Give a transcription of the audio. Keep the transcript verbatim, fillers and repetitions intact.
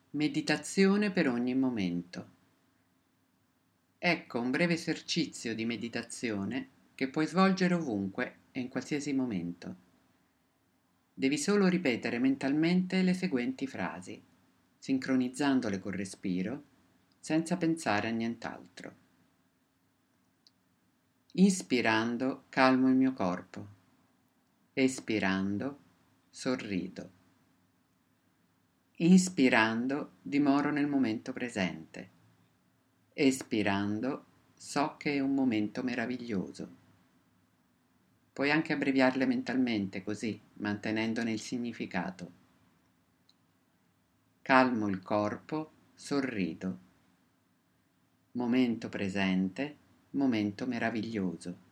Meditazione per ogni momento. Ecco un breve esercizio di meditazione che puoi svolgere ovunque e in qualsiasi momento. Devi solo ripetere mentalmente le seguenti frasi, sincronizzandole col respiro, senza pensare a nient'altro. Inspirando, calmo il mio corpo. Espirando, sorrido. Inspirando, dimoro nel momento presente. Espirando, so che è un momento meraviglioso. Puoi anche abbreviarle mentalmente così, mantenendone il significato. Calmo il corpo, sorrido. Momento presente, momento meraviglioso.